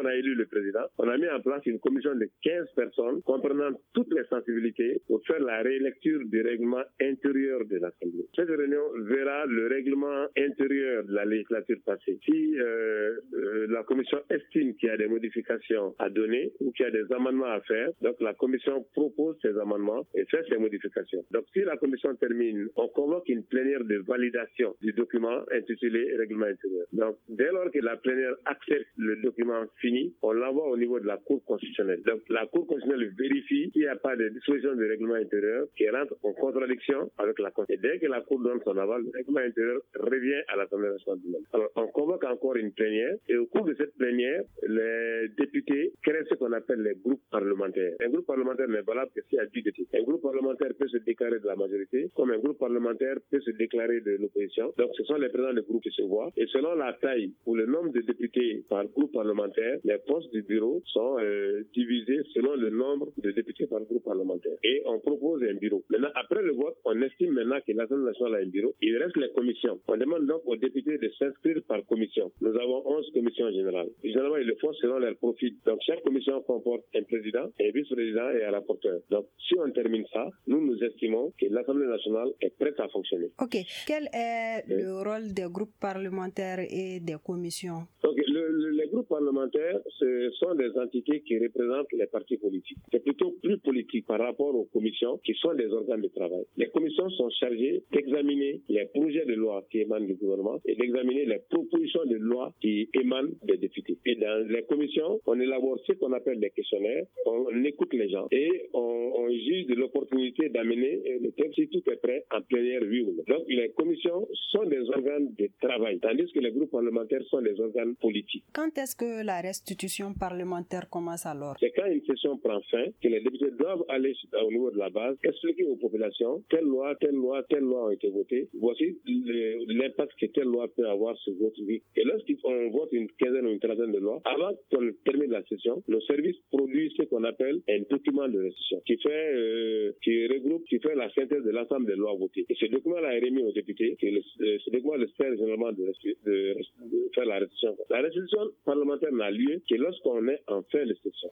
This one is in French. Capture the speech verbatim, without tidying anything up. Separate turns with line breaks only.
on a élu le président, on a mis en place une commission de quinze personnes comprenant toutes les sensibilités pour faire la rélecture du règlement intérieur de l'Assemblée. Cette réunion verra le règlement intérieur de la législature passée. Si euh, euh, la commission estime qu'il y a des modifications à donner ou qu'il y a des amendements à faire, donc la commission propose ces amendements et fait ces modifications. Donc si la commission termine, on convoque une plénière de validation du document intitulé règlement intérieur. Donc dès lors que la plénière accepte le document fini, on l'envoie au niveau de la Cour constitutionnelle. Donc la Cour constitutionnelle vérifie qu'il n'y a pas de disposition du règlement intérieur qui rentre en contradiction avec la Constitution. Et dès que la Cour donne son aval, le règlement intérieur revient à l'Assemblée nationale. Alors on convoque encore une plénière et au cours de cette plénière, les députés créent ce qu'on appelle les groupes parlementaires. Un groupe parlementaire n'est valable que s'il y a dix députés. Un groupe parlementaire peut se déclarer de la majorité, comme un groupe parlementaire peut se déclarer de l'opposition. Donc ce sont les présidents des groupes qui se voient. Et selon la taille ou le nombre de députés par groupe parlementaire, les postes du bureau sont euh, divisés selon le nombre de députés par groupe parlementaire. Et on propose un bureau. Maintenant, après le vote, on estime maintenant que l'Assemblée nationale a un bureau. Il reste les commissions. On demande donc aux députés de s'inscrire par commission. Nous avons onze commissions générales. Généralement, ils le font selon leur profil. Donc chaque commission comporte un président, un vice-président et un rapporteur. Donc si on termine ça, nous nous estimons que l'Assemblée nationale est prête à fonctionner.
Ok. Quel est oui. le rôle des groupes parlementaires et des commissions?
Ok. Le, le, les groupes parlementaires, ce sont des entités qui représentent les partis politiques. C'est plutôt plus politique par rapport aux commissions qui sont des organes de travail. Les commissions sont chargées d'examiner les projets de loi qui émanent du gouvernement et d'examiner les propositions de loi qui émanent des députés. Et dans les commissions, on élabore ce qu'on appelle des questionnaires, on, on écoute les gens et on, on juge de l'opportunité d'amener le texte si tout est prêt en plénière, oui ou non. Donc les commissions sont des organes de travail, tandis que les groupes parlementaires sont des organes politiques.
Quand est-ce que la restitution parlementaire commence alors?
C'est quand une session prend fin que les députés doivent aller au niveau de la base, expliquer aux populations telle loi, telle loi, telle loi ont été votées. Voici le, l'impact que telle loi peut avoir sur votre vie. Et lorsqu'on vote une quinzaine ou une trentaine de lois, avant qu'on termine la session, nos services produisent ce qu'on appelle un document de restitution qui fait, euh, qui regroupe, qui fait la synthèse de l'ensemble des lois votées. Et ce document-là est remis aux députés. Et le, ce document le sert généralement de, de, de faire la restitution. La restitution parlementaire n'a lieu que lorsqu'on est en fin de session.